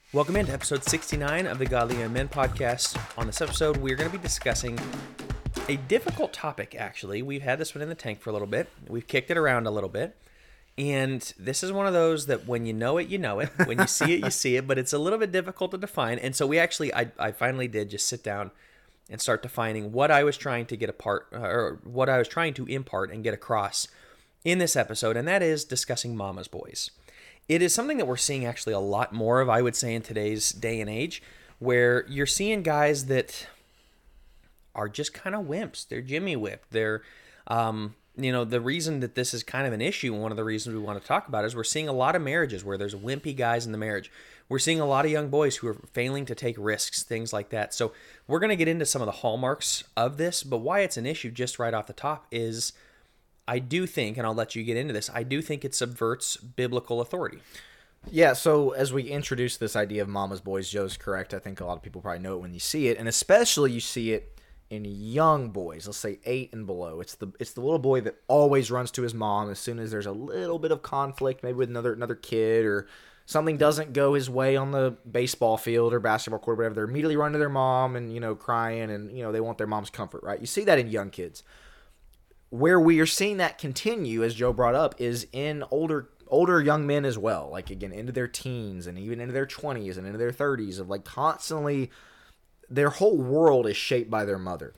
Welcome into episode 69 of the Godly Young Men podcast. On this episode, we're going to be discussing a difficult topic, actually. We've had this one in the tank for a little bit. We've kicked it around a little bit. And this is one of those that when you know it, you know it. When you see it, you see it. But it's a little bit difficult to define. And so I finally did just sit down and start defining what I was trying to get apart, or what I was trying to impart and get across in this episode. And that is discussing mama's boys. It is something that we're seeing actually a lot more of, I would say, in today's day and age, where you're seeing guys that are just kind of wimps. They're Jimmy whipped. They're, the reason that this is kind of an issue, one of the reasons we want to talk about is we're seeing a lot of marriages where there's wimpy guys in the marriage. We're seeing a lot of young boys who are failing to take risks, things like that. So we're going to get into some of the hallmarks of this, but why it's an issue just right off the top is I do think, and I'll let you get into this, I do think it subverts biblical authority. Yeah, so as we introduce this idea of mama's boys, Joe's correct. I think a lot of people probably know it when you see it, and especially you see it in young boys, let's say 8 and below. It's the little boy that always runs to his mom as soon as there's a little bit of conflict, maybe with another kid, or something doesn't go his way on the baseball field or basketball court or whatever. They're immediately running to their mom and, crying, and, they want their mom's comfort, right? You see that in young kids. Where we are seeing that continue, as Joe brought up, is in older young men as well. Like, again, into their teens and even into their 20s and into their 30s, of like constantly their whole world is shaped by their mother.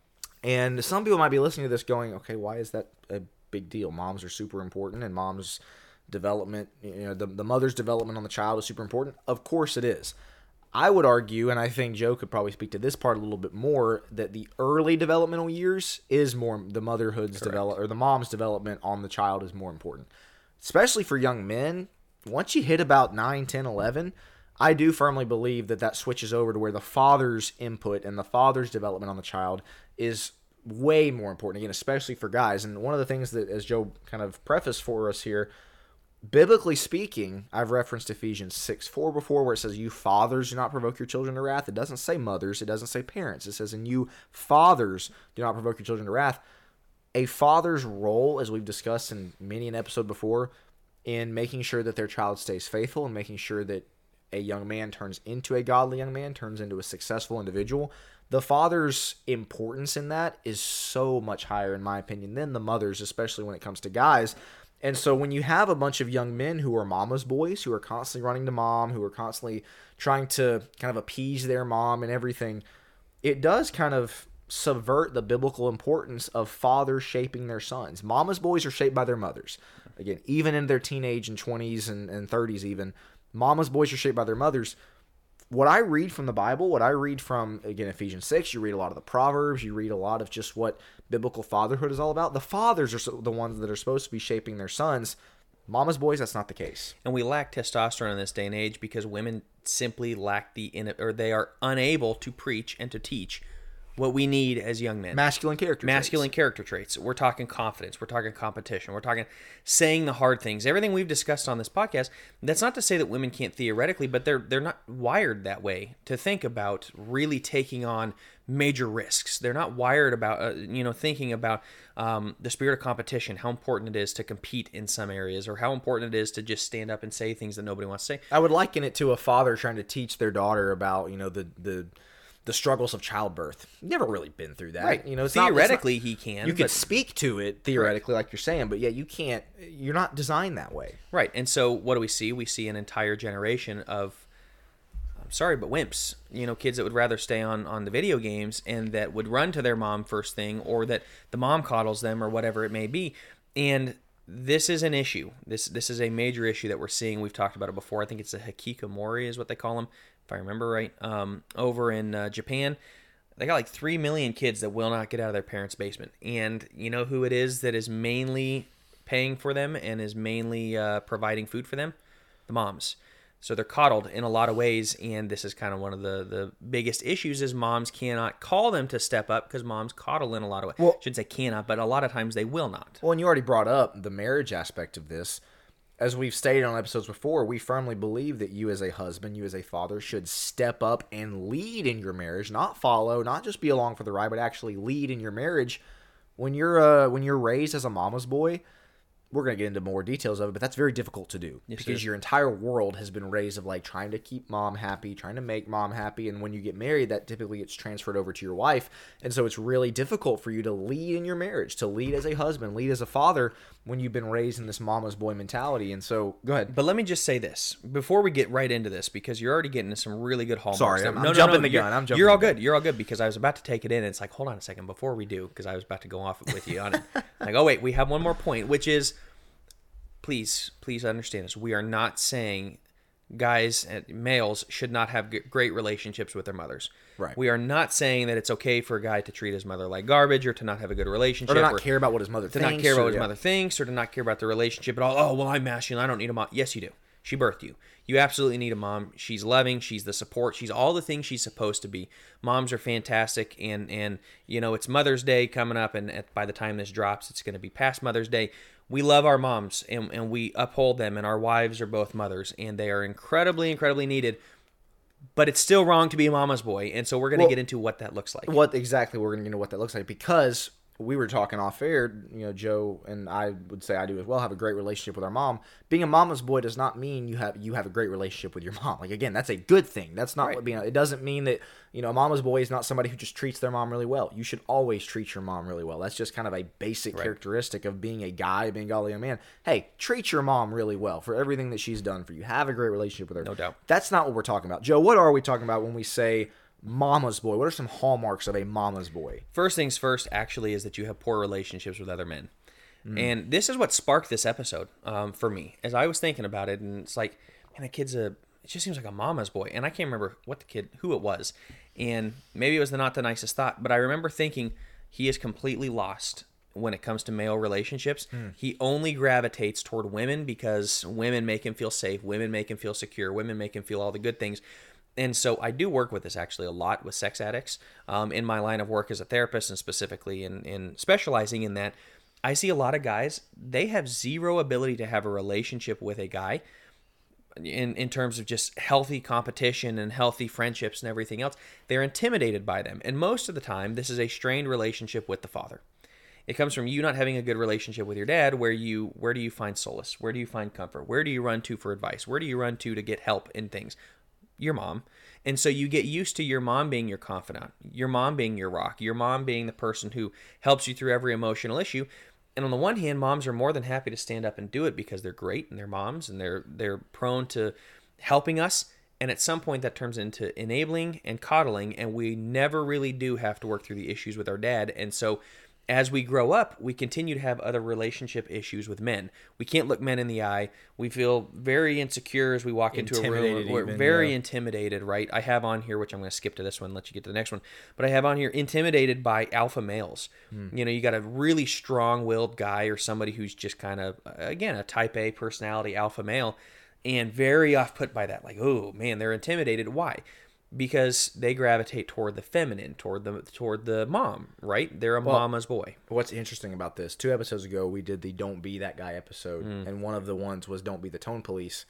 And some people might be listening to this going, okay, why is that a big deal? Moms are super important, and mom's development, the mother's development on the child is super important. Of course it is. I would argue, and I think Joe could probably speak to this part a little bit more, that the early developmental years is more the motherhood's development, or the mom's development on the child is more important. Especially for young men, once you hit about 9, 10, 11, I do firmly believe that switches over to where the father's input and the father's development on the child is way more important, again, especially for guys. And one of the things that, as Joe kind of prefaced for us here, biblically speaking, I've referenced Ephesians 6:4 before, where it says, you fathers do not provoke your children to wrath. It doesn't say mothers. It doesn't say parents. It says, and you fathers do not provoke your children to wrath. A father's role, as we've discussed in many an episode before, in making sure that their child stays faithful and making sure that a young man turns into a godly young man, turns into a successful individual, the father's importance in that is so much higher, in my opinion, than the mother's, especially when it comes to guys. And so when you have a bunch of young men who are mama's boys, who are constantly running to mom, who are constantly trying to kind of appease their mom and everything, it does kind of subvert the biblical importance of fathers shaping their sons. Mama's boys are shaped by their mothers. Again, even in their teenage and 20s and 30s even, mama's boys are shaped by their mothers. What I read from the Bible, what I read from, again, Ephesians 6, you read a lot of the Proverbs, you read a lot of just what biblical fatherhood is all about. The fathers are the ones that are supposed to be shaping their sons. Mama's boys, that's not the case. And we lack testosterone in this day and age because women simply lack they are unable to preach and to teach what we need as young men. Masculine character traits. We're talking confidence. We're talking competition. We're talking saying the hard things. Everything we've discussed on this podcast, that's not to say that women can't theoretically, but they're not wired that way to think about really taking on major risks. They're not wired about, thinking about the spirit of competition, how important it is to compete in some areas, or how important it is to just stand up and say things that nobody wants to say. I would liken it to a father trying to teach their daughter about, the struggles of childbirth. Never really been through that. Right. It's theoretically, he can. You could speak to it theoretically, like you're saying, but yeah, you can't. You're not designed that way. Right. And so, what do we see? We see an entire generation of, I'm sorry, but wimps. Kids that would rather stay on the video games and that would run to their mom first thing, or that the mom coddles them, or whatever it may be. And this is an issue. This is a major issue that we're seeing. We've talked about it before. I think it's a hikikomori is what they call them, if I remember right. Over in Japan, they got like 3 million kids that will not get out of their parents' basement. And you know who it is that is mainly paying for them and is mainly providing food for them? The moms. So they're coddled in a lot of ways, and this is kind of one of the biggest issues is moms cannot call them to step up because moms coddle in a lot of ways. Well, I shouldn't say cannot, but a lot of times they will not. Well, and you already brought up the marriage aspect of this. As we've stated on episodes before, we firmly believe that you as a husband, you as a father, should step up and lead in your marriage, not follow, not just be along for the ride, but actually lead in your marriage. When you're raised as a mama's boy, we're going to get into more details of it, but that's very difficult to do because your entire world has been raised of like trying to keep mom happy, trying to make mom happy. And when you get married, that typically gets transferred over to your wife. And so it's really difficult for you to lead in your marriage, to lead as a husband, lead as a father when you've been raised in this mama's boy mentality. And so go ahead. But let me just say this before we get right into this, because you're already getting into some really good hallmarks. Sorry, I'm jumping the gun. You're all good. You're all good because I was about to take it in. And it's like, hold on a second before we do, because I was about to go off with you on it. Like, oh wait, we have one more point, which is, please understand this. We are not saying guys and males should not have great relationships with their mothers. Right. We are not saying that it's okay for a guy to treat his mother like garbage or to not have a good relationship. Or to not care about what his mother thinks. To not care about what his mother thinks or to not care about the relationship at all. Oh, well, I'm masculine. I don't need a mom. Yes, you do. She birthed you. You absolutely need a mom. She's loving. She's the support. She's all the things she's supposed to be. Moms are fantastic. And you know, it's Mother's Day coming up. And by the time this drops, it's going to be past Mother's Day. We love our moms and we uphold them. And our wives are both mothers. And they are incredibly, incredibly needed. But it's still wrong to be a mama's boy. And so we're going to get into what that looks like. We're going to get into what that looks like because we were talking off air, you know, Joe and I would say I do as well, have a great relationship with our mom. Being a mama's boy does not mean you have a great relationship with your mom. Like, again, that's a good thing. That's not what being, it doesn't mean that, you know, a mama's boy is not somebody who just treats their mom really well. You should always treat your mom really well. That's just kind of a basic characteristic of being a guy, being a Galilean man. Hey, treat your mom really well for everything that she's done for you. Have a great relationship with her. No doubt. That's not what we're talking about. Joe, what are we talking about when we say mama's boy? What are some hallmarks of a mama's boy? First things first, actually, is that you have poor relationships with other men. And this is what sparked this episode for me. As I was thinking about it, and it's like, man, that kid's it just seems like a mama's boy. And I can't remember who it was. And maybe it was not the nicest thought, but I remember thinking he is completely lost when it comes to male relationships. He only gravitates toward women because women make him feel safe, women make him feel secure, women make him feel all the good things. And so I do work with this actually a lot with sex addicts in my line of work as a therapist, and specifically in specializing in that. I see a lot of guys, they have zero ability to have a relationship with a guy in terms of just healthy competition and healthy friendships and everything else. They're intimidated by them. And most of the time, this is a strained relationship with the father. It comes from you not having a good relationship with your dad. Where do you find solace? Where do you find comfort? Where do you run to for advice? Where do you run to get help in things? Your mom. And so you get used to your mom being your confidant, your mom being your rock, your mom being the person who helps you through every emotional issue. And on the one hand, moms are more than happy to stand up and do it because they're great and they're moms and they're prone to helping us. And at some point that turns into enabling and coddling, and we never really do have to work through the issues with our dad. And so as we grow up, we continue to have other relationship issues with men. We can't look men in the eye. We feel very insecure as we walk into a room. We're very intimidated, right? I have on here, which I'm going to skip to this one, let you get to the next one. But I have on here, intimidated by alpha males. You know, you got a really strong-willed guy or somebody who's just kind of, again, a type A personality alpha male, and very off-put by that. Like, oh, man, they're intimidated. Why? Because they gravitate toward the feminine, toward the mom, right? They're a mama's boy. What's interesting about this, 2 episodes ago, we did the Don't Be That Guy episode, and one of the ones was Don't Be the Tone Police.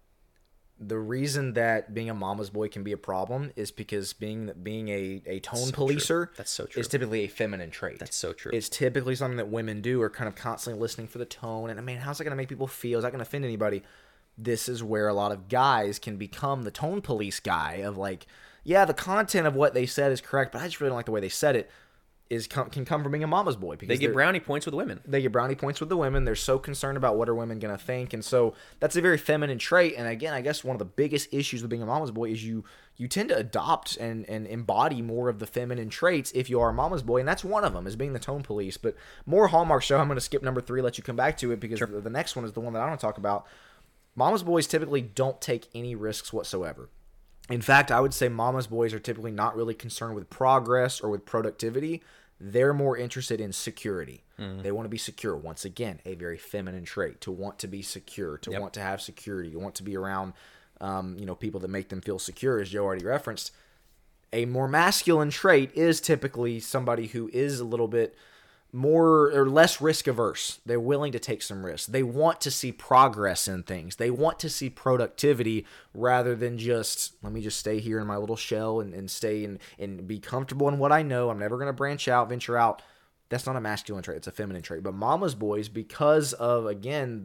The reason that being a mama's boy can be a problem is because being a tone policer is typically a feminine trait. That's so true. It's typically something that women do, are kind of constantly listening for the tone, and, man, how's that going to make people feel? Is that going to offend anybody? This is where a lot of guys can become the tone police guy of like, yeah, the content of what they said is correct, but I just really don't like the way they said it. Can come from being a mama's boy. Because they get brownie points with women. They get brownie points with the women. They're so concerned about what are women going to think. And so that's a very feminine trait. And again, I guess one of the biggest issues with being a mama's boy is you tend to adopt and embody more of the feminine traits if you are a mama's boy. And that's one of them, is being the tone police. But more hallmarks, show. I'm going to skip number 3, let you come back to it, because the next one is the one that I want to talk about. Mama's boys typically don't take any risks whatsoever. In fact, I would say mama's boys are typically not really concerned with progress or with productivity. They're more interested in security. They want to be secure. Once again, a very feminine trait, to want to be secure, to want to have security, you want to be around people that make them feel secure, as Joe already referenced. A more masculine trait is typically somebody who is a little bit more or less risk averse. They're willing to take some risks. They want to see progress in things. They want to see productivity rather than just, let me just stay here in my little shell and stay and be comfortable in what I know. I'm never going to branch out, venture out. That's not a masculine trait. It's a feminine trait. But mama's boys, because of, again,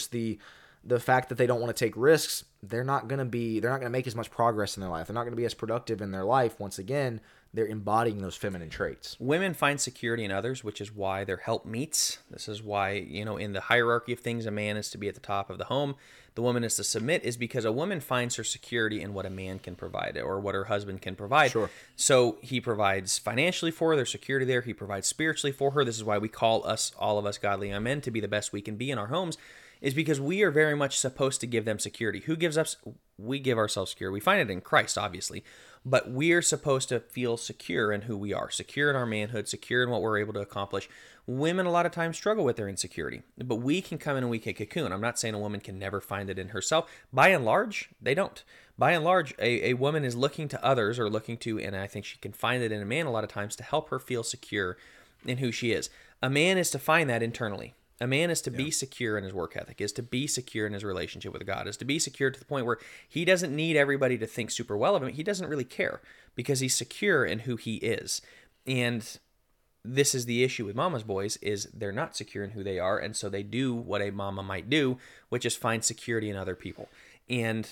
the fact that they don't want to take risks, they're not going to make as much progress in their life. They're not going to be as productive in their life. Once again, they're embodying those feminine traits. Women find security in others, which is why they're helpmeets. This is why, in the hierarchy of things, a man is to be at the top of the home. The woman is to submit, is because a woman finds her security in what a man can provide or what her husband can provide. Sure. So he provides financially for her, there's security there. He provides spiritually for her. This is why we call all of us godly young men, to be the best we can be in our homes, is because we are very much supposed to give them security. Who gives us? We give ourselves security. We find it in Christ, obviously, but we're supposed to feel secure in who we are, secure in our manhood, secure in what we're able to accomplish. Women a lot of times struggle with their insecurity, but we can come in and we can cocoon. I'm not saying a woman can never find it in herself. By and large, they don't. By and large, a woman is looking to others or looking to, and I think she can find it in a man a lot of times, to help her feel secure in who she is. A man is to find that internally. A man is to be secure in his work ethic, is to be secure in his relationship with God, is to be secure to the point where he doesn't need everybody to think super well of him. He doesn't really care because he's secure in who he is. And this is the issue with mama's boys, is they're not secure in who they are, and so they do what a mama might do, which is find security in other people. And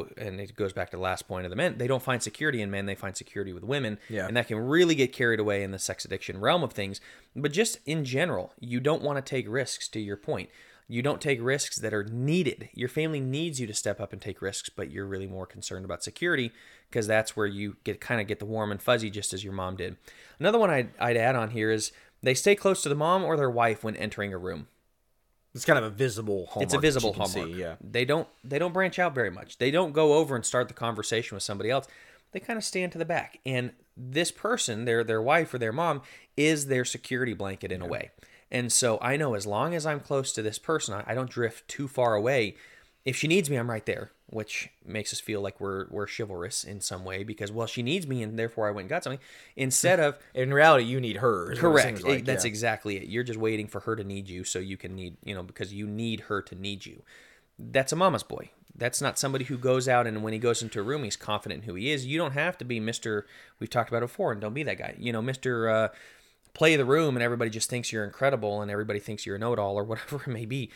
it goes back to the last point of the men. They don't find security in men. They find security with women. Yeah. And that can really get carried away in the sex addiction realm of things. But just in general, you don't want to take risks, to your point. You don't take risks that are needed. Your family needs you to step up and take risks, but you're really more concerned about security because that's where you get the warm and fuzzy, just as your mom did. Another one I'd add on here is they stay close to the mom or their wife when entering a room. It's kind of a visible hallmark. It's a visible hallmark. hallmark. Yeah. They don't branch out very much. They don't go over and start the conversation with somebody else. They kind of stand to the back. And this person, their wife or their mom, is their security blanket in a way. And so I know as long as I'm close to this person, I don't drift too far away. If she needs me, I'm right there, which makes us feel like we're chivalrous in some way because, well, she needs me and therefore I went and got something. Instead of... In reality, you need her. Correct. That's exactly it. You're just waiting for her to need you so you can need, because you need her to need you. That's a mama's boy. That's not somebody who goes out and when he goes into a room, he's confident in who he is. You don't have to be Mr. We've talked about it before, and don't be that guy. Mr. Play the room and everybody just thinks you're incredible and everybody thinks you're a know-it-all or whatever it may be.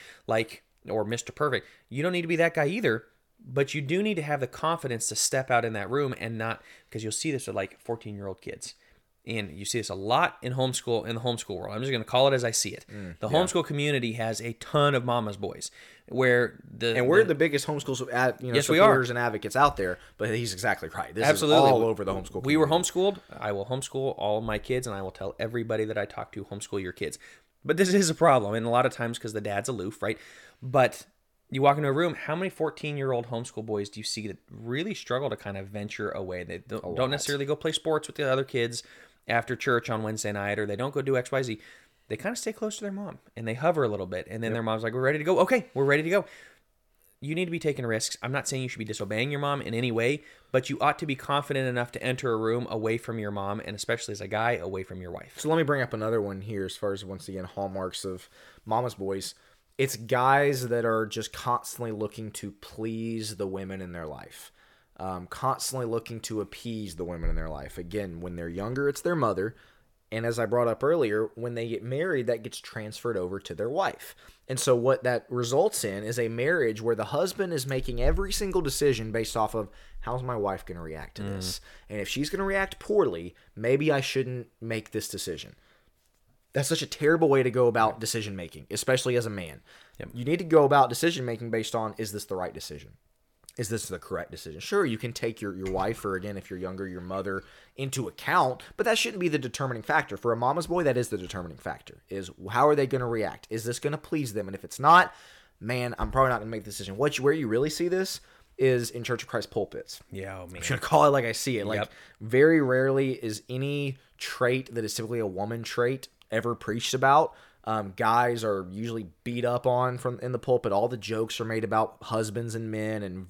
Or Mr. Perfect. You don't need to be that guy either, but you do need to have the confidence to step out in that room and not, because you'll see this with 14-year-old kids. And you see this a lot in the homeschool world. I'm just going to call it as I see it. The homeschool community has a ton of mama's boys, where we're the biggest homeschool yes, supporters and advocates out there. But he's exactly right. This absolutely is all over the homeschool community. We were homeschooled. I will homeschool all of my kids, and I will tell everybody that I talk to, homeschool your kids. But this is a problem, and a lot of times because the dad's aloof, right? But you walk into a room, how many 14-year-old homeschool boys do you see that really struggle to kind of venture away? They don't necessarily go play sports with the other kids after church on Wednesday night, or they don't go do XYZ. They kind of stay close to their mom, and they hover a little bit, and then their mom's like, we're ready to go. Okay, we're ready to go. You need to be taking risks. I'm not saying you should be disobeying your mom in any way, but you ought to be confident enough to enter a room away from your mom, and especially as a guy, away from your wife. So let me bring up another one here as far as, once again, hallmarks of mama's boys. It's guys that are just constantly looking to please the women in their life. Constantly looking to appease the women in their life. Again, when they're younger, it's their mother. And as I brought up earlier, when they get married, that gets transferred over to their wife. And so what that results in is a marriage where the husband is making every single decision based off of, how's my wife going to react to this? And if she's going to react poorly, maybe I shouldn't make this decision. That's such a terrible way to go about decision making, especially as a man. Yep. You need to go about decision making based on, is this the right decision? Is this the correct decision? Sure, you can take your wife, or again, if you're younger, your mother, into account, but that shouldn't be the determining factor. For a mama's boy, that is the determining factor, is how are they going to react? Is this going to please them? And if it's not, man, I'm probably not going to make the decision. Where you really see this is in Church of Christ pulpits. Yeah, oh, man. I'm just going to call it like I see it. Very rarely is any trait that is typically a woman trait ever preached about. Guys are usually beat up on in the pulpit. All the jokes are made about husbands and men, and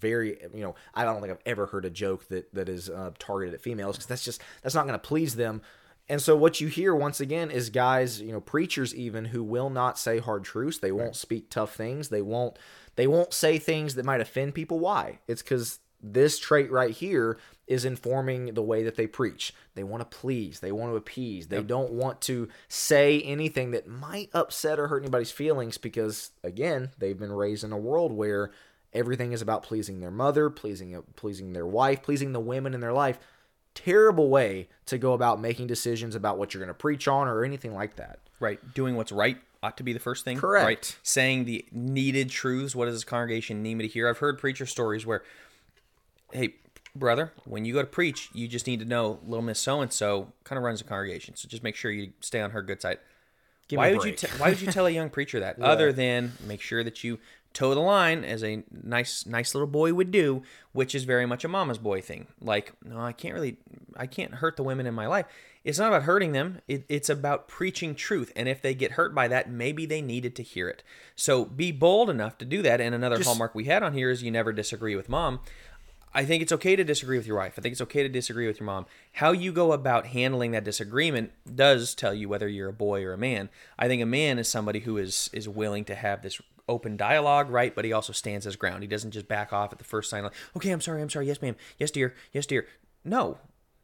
I don't think I've ever heard a joke that is targeted at females, because that's not going to please them. And so what you hear once again is guys, preachers even, who will not say hard truths. They won't speak tough things. They won't say things that might offend people. Why? It's because this trait right here is informing the way that they preach. They want to please. They want to appease. They don't want to say anything that might upset or hurt anybody's feelings because, again, they've been raised in a world where everything is about pleasing their mother, pleasing their wife, pleasing the women in their life. Terrible way to go about making decisions about what you're going to preach on or anything like that. Right. Doing what's right ought to be the first thing. Correct. Right. Saying the needed truths. What does this congregation need me to hear? I've heard preacher stories where, hey, brother, when you go to preach, you just need to know little Miss So-and-so kind of runs the congregation. So just make sure you stay on her good side. Why would you tell a young preacher that? Yeah. Other than make sure that you toe the line as a nice little boy would do, which is very much a mama's boy thing. Like, no, I can't hurt the women in my life. It's not about hurting them. It's about preaching truth. And if they get hurt by that, maybe they needed to hear it. So be bold enough to do that. And another hallmark we had on here is you never disagree with mom. I think it's okay to disagree with your wife. I think it's okay to disagree with your mom. How you go about handling that disagreement does tell you whether you're a boy or a man. I think a man is somebody who is willing to have this open dialogue, right? But he also stands his ground. He doesn't just back off at the first sign like, okay, I'm sorry, yes, ma'am, yes, dear, No,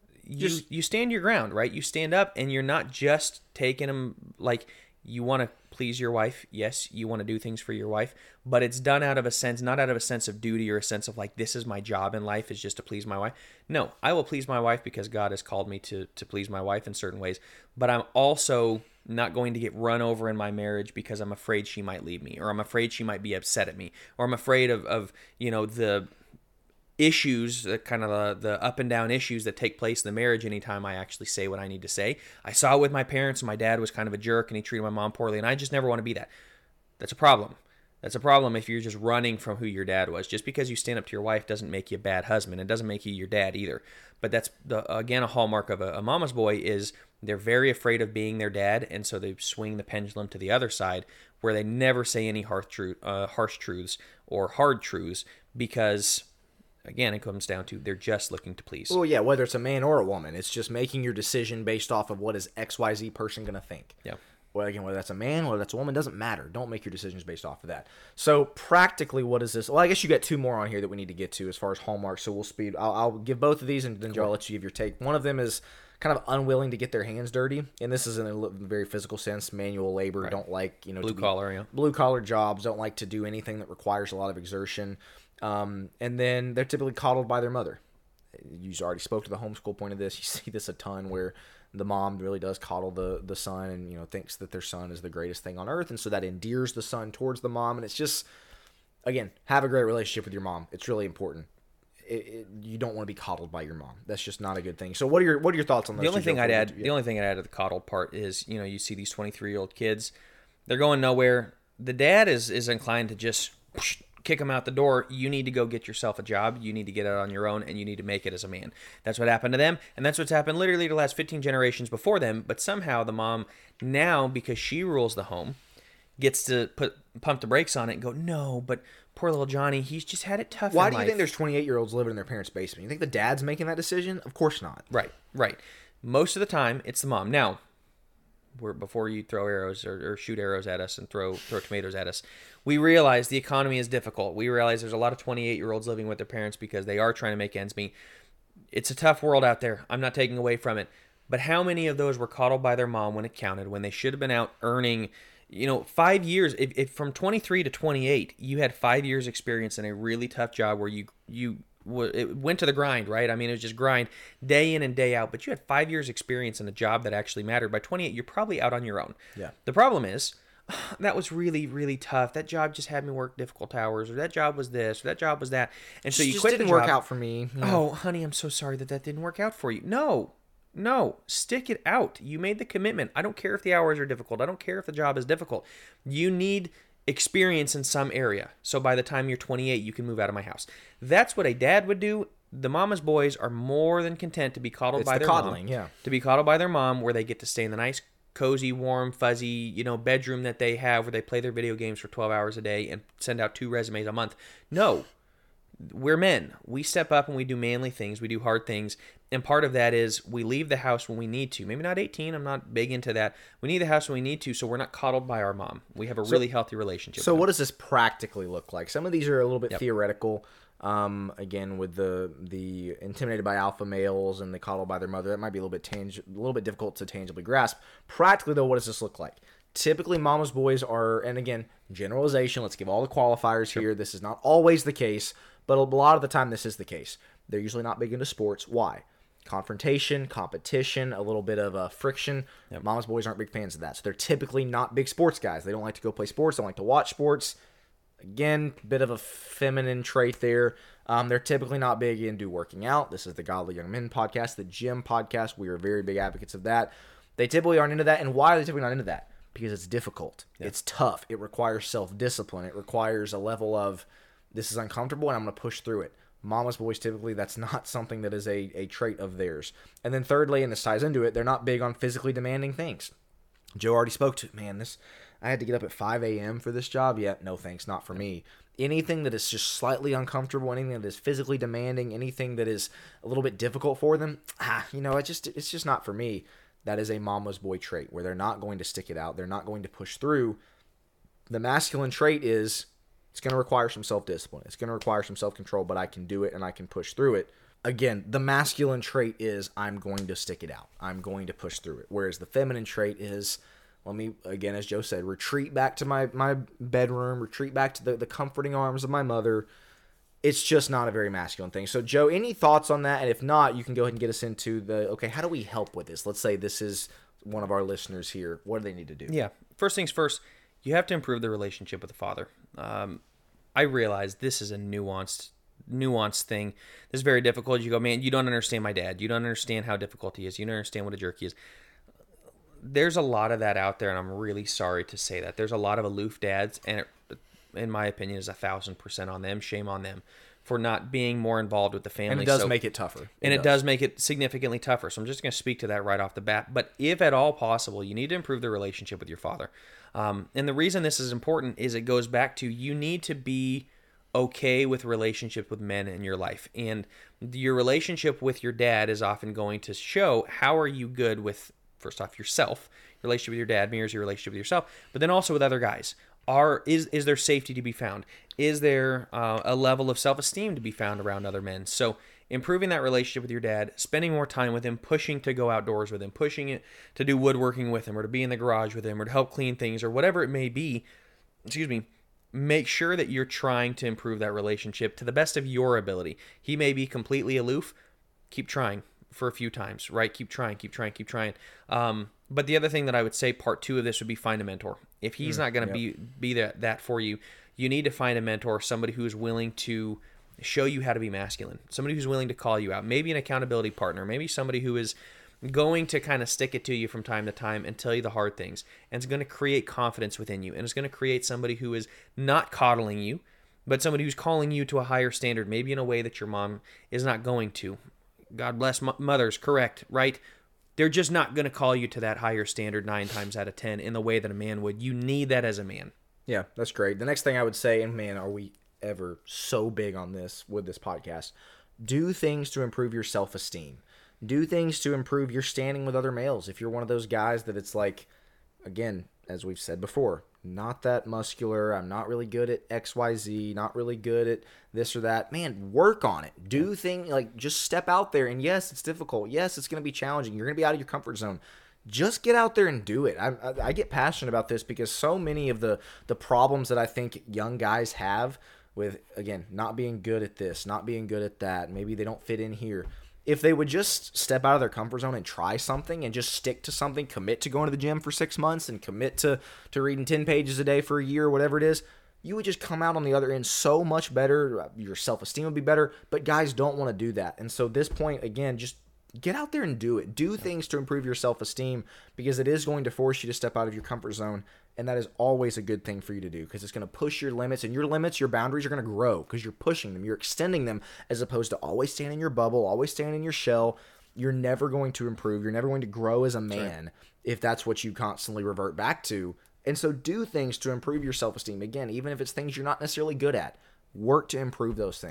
you stand your ground, right? You stand up, and you're not just taking them like you want to please your wife. Yes, you want to do things for your wife, but it's done out of a sense, not out of a sense of duty or a sense of like, this is my job in life is just to please my wife. No, I will please my wife because God has called me to please my wife in certain ways, but I'm also not going to get run over in my marriage because I'm afraid she might leave me, or I'm afraid she might be upset at me, or I'm afraid of the issues, kind of the up and down issues that take place in the marriage anytime I actually say what I need to say. I saw it with my parents, and my dad was kind of a jerk, and he treated my mom poorly, and I just never want to be that. That's a problem. That's a problem if you're just running from who your dad was. Just because you stand up to your wife doesn't make you a bad husband. It doesn't make you your dad either. But that's, again, a hallmark of a mama's boy is they're very afraid of being their dad, and so they swing the pendulum to the other side where they never say any harsh truths or hard truths because, again, it comes down to they're just looking to please. Well, yeah, whether it's a man or a woman, it's just making your decision based off of what is XYZ person going to think. Yeah. Well, again, whether that's a man, whether that's a woman, doesn't matter. Don't make your decisions based off of that. So practically, what is this? Well, I guess you got two more on here that we need to get to as far as hallmarks. So we'll speed. I'll give both of these, and then Joe, I'll let you give your take. One of them is kind of unwilling to get their hands dirty, and this is in a very physical sense. Manual labor, right. Don't like blue collar jobs. Don't like to do anything that requires a lot of exertion. And then they're typically coddled by their mother. You already spoke to the homeschool point of this. You see this a ton where the mom really does coddle the son and, thinks that their son is the greatest thing on earth. And so that endears the son towards the mom. And it's just, again, have a great relationship with your mom. It's really important. You don't want to be coddled by your mom. That's just not a good thing. So what are your thoughts on those? The only thing I'd add to the coddle part is, you see these 23-year-old kids, they're going nowhere. The dad is inclined to just kick them out the door. You need to go get yourself a job. You need to get it on your own, and you need to make it as a man. That's what happened to them, and that's what's happened literally the last 15 generations before them. But somehow the mom now, because she rules the home, gets to pump the brakes on it and go, no, but poor little Johnny, he's just had it tough. Why do you think there's 28-year-olds living in their parents' basement? You think the dad's making that decision? Of course not. Right. Most of the time, it's the mom. Now, before you throw arrows or shoot arrows at us and throw tomatoes at us, we realize the economy is difficult. We realize there's a lot of 28-year-olds living with their parents because they are trying to make ends meet. It's a tough world out there. I'm not taking away from it. But how many of those were coddled by their mom when it counted, when they should have been out earning, 5 years? If from 23 to 28, you had 5 years experience in a really tough job where it went to the grind, right? I mean, it was just grind day in and day out, but you had 5 years experience in a job that actually mattered. By 28, you're probably out on your own. Yeah. The problem is, that was really, really tough. That job just had me work difficult hours, or that job was this, or that job was that. And so you quit the job. It didn't work out for me. Yeah. Oh, honey, I'm so sorry that didn't work out for you. No, stick it out. You made the commitment. I don't care if the hours are difficult. I don't care if the job is difficult. You need experience in some area. So by the time you're 28, you can move out of my house. That's what a dad would do. The mama's boys are more than content to be coddled by their mom. Yeah. To be coddled by their mom, where they get to stay in the nice, cozy, warm, fuzzy, bedroom that they have, where they play their video games for 12 hours a day and send out 2 resumes a month. No. We're men. We step up and we do manly things. We do hard things. And part of that is we leave the house when we need to. Maybe not 18. I'm not big into that. We leave the house when we need to, so we're not coddled by our mom. We have a really healthy relationship. So what does this practically look like? Some of these are a little bit theoretical. Again, with the intimidated by alpha males and the coddled by their mother, that might be a little bit difficult to tangibly grasp. Practically, though, what does this look like? Typically, mama's boys are, and again, generalization. Let's give all the qualifiers here. This is not always the case, but a lot of the time this is the case. They're usually not big into sports. Why? Confrontation, competition, a little bit of friction. Mama's boys aren't big fans of that. So they're typically not big sports guys. They don't like to go play sports. They don't like to watch sports. Again, bit of a feminine trait there. They're typically not big into working out. This is the Godly Young Men podcast, the gym podcast. We are very big advocates of that. They typically aren't into that. And why are they typically not into that? Because it's difficult. It's tough. It requires self-discipline. It requires a level of, this is uncomfortable and I'm going to push through it. Mama's boys, typically, that's not something that is a trait of theirs. And then thirdly, and this ties into it, they're not big on physically demanding things. Joe already spoke to, I had to get up at 5 a.m. for this job. Yeah, no thanks, not for me. Anything that is just slightly uncomfortable, anything that is physically demanding, anything that is a little bit difficult for them, it's just not for me. That is a mama's boy trait, where they're not going to stick it out. They're not going to push through. The masculine trait is, it's going to require some self-discipline. It's going to require some self-control, but I can do it and I can push through it. Again, the masculine trait is, I'm going to stick it out. I'm going to push through it. Whereas the feminine trait is, let me, again, as Joe said, retreat back to my bedroom, retreat back to the comforting arms of my mother. It's just not a very masculine thing. So, Joe, any thoughts on that? And if not, you can go ahead and get us into how do we help with this? Let's say this is one of our listeners here. What do they need to do? Yeah. First things first, you have to improve the relationship with the father. I realize this is a nuanced thing. This is very difficult. You go, man, you don't understand my dad. You don't understand how difficult he is. You don't understand what a jerk he is. There's a lot of that out there, and I'm really sorry to say that. There's a lot of aloof dads, and it, in my opinion, is 1,000% on them. Shame on them for not being more involved with the family. And it does make it tougher. It does make it significantly tougher. So I'm just going to speak to that right off the bat. But if at all possible, you need to improve the relationship with your father. And the reason this is important is it goes back to, you need to be okay with relationships with men in your life. And your relationship with your dad is often going to show how are you good with, first off, yourself. Your relationship with your dad mirrors your relationship with yourself, but then also with other guys. Is there safety to be found? Is there a level of self-esteem to be found around other men? So improving that relationship with your dad, spending more time with him, pushing to go outdoors with him, pushing it to do woodworking with him, or to be in the garage with him, or to help clean things, or whatever it may be, make sure that you're trying to improve that relationship to the best of your ability. He may be completely aloof. Keep trying for a few times, right? Keep trying. But the other thing that I would say, part 2 of this would be find a mentor. If he's not going to be that for you, you need to find a mentor, somebody who is willing to show you how to be masculine, somebody who's willing to call you out, maybe an accountability partner, maybe somebody who is going to kind of stick it to you from time to time and tell you the hard things, and it's going to create confidence within you, and it's going to create somebody who is not coddling you, but somebody who's calling you to a higher standard, maybe in a way that your mom is not going to. God bless mothers, correct, right? They're just not going to call you to that higher standard 9 times out of 10 in the way that a man would. You need that as a man. Yeah, that's great. The next thing I would say, and man, are we ever so big on this with this podcast, do things to improve your self-esteem. Do things to improve your standing with other males. If you're one of those guys that it's like, again, as we've said before, not that muscular, I'm not really good at XYZ, not really good at this or that. Man, work on it. Do things, like, just step out there. And yes, it's difficult. Yes, it's going to be challenging. You're going to be out of your comfort zone. Just get out there and do it. I get passionate about this because so many of the problems that I think young guys have with, again, not being good at this, not being good at that, maybe they don't fit in here. If they would just step out of their comfort zone and try something and just stick to something, commit to going to the gym for 6 months and commit to reading 10 pages a day for a year or whatever it is, you would just come out on the other end so much better. Your self-esteem would be better, but guys don't want to do that. And so this point, again, just get out there and do it. Do things to improve your self-esteem because it is going to force you to step out of your comfort zone, and that is always a good thing for you to do because it's going to push your limits, and your limits, your boundaries are going to grow because you're pushing them. You're extending them as opposed to always staying in your bubble, always staying in your shell. You're never going to improve. You're never going to grow as a man if that's what you constantly revert back to. And so do things to improve your self-esteem. Again, even if it's things you're not necessarily good at, work to improve those things.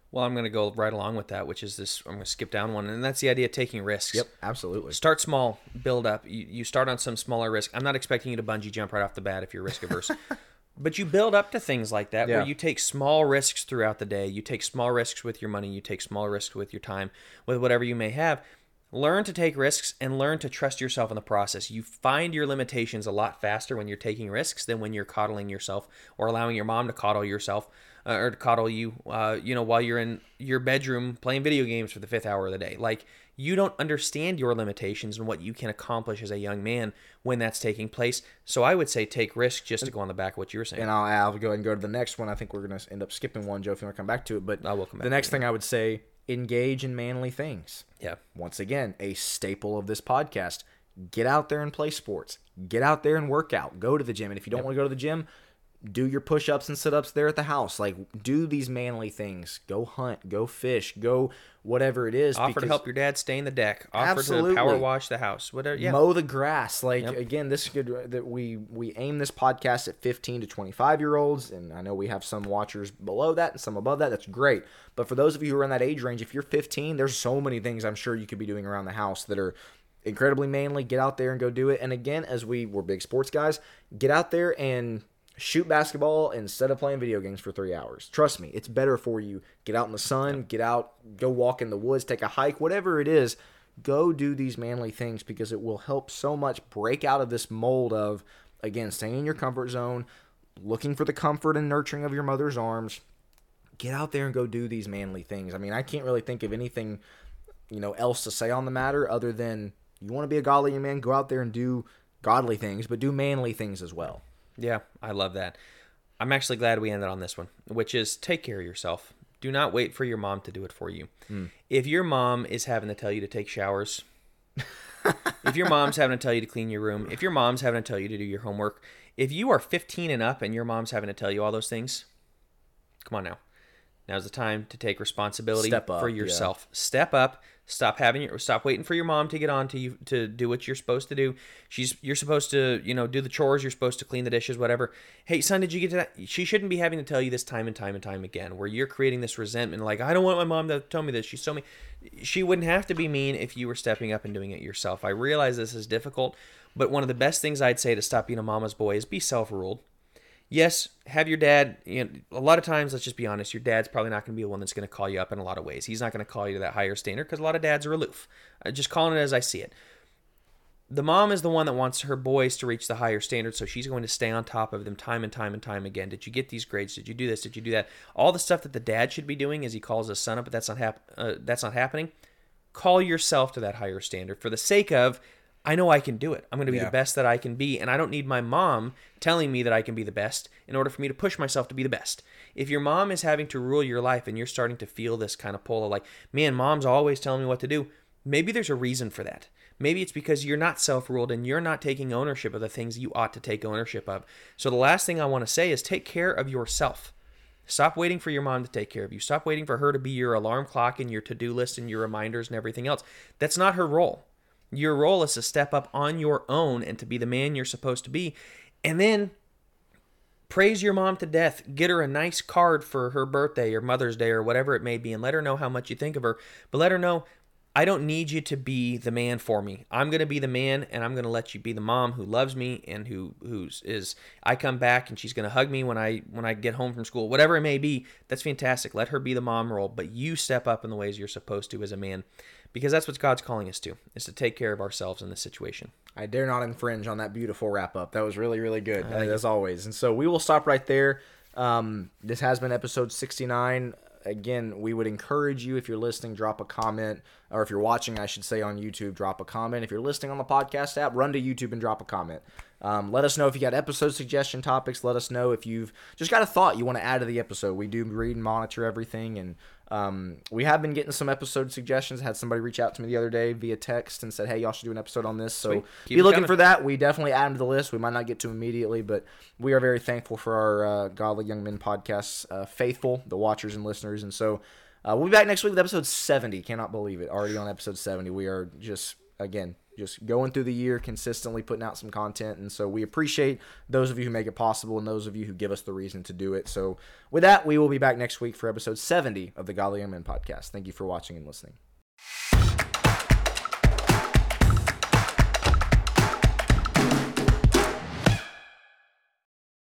Well, I'm going to go right along with that, which is this. I'm going to skip down one, and that's the idea of taking risks. Yep, absolutely. Start small, build up. You start on some smaller risk. I'm not expecting you to bungee jump right off the bat if you're risk averse. But you build up to things like that where you take small risks throughout the day. You take small risks with your money. You take small risks with your time, with whatever you may have. Learn to take risks and learn to trust yourself in the process. You find your limitations a lot faster when you're taking risks than when you're coddling yourself or allowing your mom to coddle yourself or to coddle you, while you're in your bedroom playing video games for the 5th hour of the day. Like, you don't understand your limitations and what you can accomplish as a young man when that's taking place. So I would say take risks, just to go on the back of what you were saying. And I'll go ahead and go to the next one. I think we're going to end up skipping one, Joe, if you want to come back to it. But I will come back the next thing I would say, engage in manly things. Yeah. Once again, a staple of this podcast. Get out there and play sports. Get out there and work out. Go to the gym. And if you don't want to go to the gym, do your push-ups and sit-ups there at the house. Like, do these manly things. Go hunt. Go fish. Go whatever it is. Offer to help your dad stain the deck. Offer to power wash the house. Whatever. Yeah. Mow the grass. Like, again, this is good that we aim this podcast at 15 to 25-year-olds, and I know we have some watchers below that and some above that. That's great. But for those of you who are in that age range, if you're 15, there's so many things I'm sure you could be doing around the house that are incredibly manly. Get out there and go do it. And again, as we're big sports guys, get out there and shoot basketball instead of playing video games for 3 hours. Trust me, it's better for you. Get out in the sun, get out, go walk in the woods, take a hike, whatever it is. Go do these manly things because it will help so much break out of this mold of, again, staying in your comfort zone, looking for the comfort and nurturing of your mother's arms. Get out there and go do these manly things. I mean, I can't really think of anything, else to say on the matter other than you want to be a godly man, go out there and do godly things, but do manly things as well. Yeah, I love that. I'm actually glad we ended on this one, which is take care of yourself. Do not wait for your mom to do it for you. If your mom is having to tell you to take showers, if your mom's having to tell you to clean your room, if your mom's having to tell you to do your homework, if you are 15 and up and your mom's having to tell you all those things, come on now. Now's the time to take responsibility for yourself. Yeah. Step up. Stop waiting for your mom to get on to you to do what you're supposed to do. You're supposed to, do the chores. You're supposed to clean the dishes, whatever. Hey, son, did you get to that? She shouldn't be having to tell you this time and time and time again, where you're creating this resentment. Like, I don't want my mom to tell me this. She's so mean. She wouldn't have to be mean if you were stepping up and doing it yourself. I realize this is difficult, but one of the best things I'd say to stop being a mama's boy is be self-ruled. Yes, have your dad, a lot of times, let's just be honest, your dad's probably not going to be the one that's going to call you up in a lot of ways. He's not going to call you to that higher standard because a lot of dads are aloof. Just calling it as I see it. The mom is the one that wants her boys to reach the higher standard, so she's going to stay on top of them time and time and time again. Did you get these grades? Did you do this? Did you do that? All the stuff that the dad should be doing as he calls his son up, but that's not happening. Call yourself to that higher standard for the sake of, I know I can do it. I'm going to be the best that I can be, and I don't need my mom telling me that I can be the best in order for me to push myself to be the best. If your mom is having to rule your life and you're starting to feel this kind of pull of like, man, mom's always telling me what to do, maybe there's a reason for that. Maybe it's because you're not self-ruled and you're not taking ownership of the things you ought to take ownership of. So the last thing I want to say is take care of yourself. Stop waiting for your mom to take care of you. Stop waiting for her to be your alarm clock and your to-do list and your reminders and everything else. That's not her role. Your role is to step up on your own and to be the man you're supposed to be. And then praise your mom to death. Get her a nice card for her birthday or Mother's Day or whatever it may be and let her know how much you think of her. But let her know, I don't need you to be the man for me. I'm going to be the man, and I'm going to let you be the mom who loves me and I come back and she's going to hug me when I get home from school. Whatever it may be, that's fantastic. Let her be the mom role, but you step up in the ways you're supposed to as a man. Because that's what God's calling us to, is to take care of ourselves in this situation. I dare not infringe on that beautiful wrap-up. That was really, really good, as always. And so we will stop right there. This has been episode 69. Again, we would encourage you, if you're listening, drop a comment. Or if you're watching, I should say, on YouTube, drop a comment. If you're listening on the podcast app, run to YouTube and drop a comment. Let us know if you got episode suggestion topics. Let us know if you've just got a thought you want to add to the episode. We do read and monitor everything, and we have been getting some episode suggestions. I had somebody reach out to me the other day via text and said, hey, y'all should do an episode on this. So be looking for that. We definitely add them to the list. We might not get to them immediately, but we are very thankful for our Godly Young Men podcasts, faithful, the watchers and listeners. And so we'll be back next week with episode 70. Cannot believe it. Already on episode 70. We are just, again, just going through the year, consistently putting out some content. And so we appreciate those of you who make it possible and those of you who give us the reason to do it. So with that, we will be back next week for episode 70 of the Godly Young Men podcast. Thank you for watching and listening.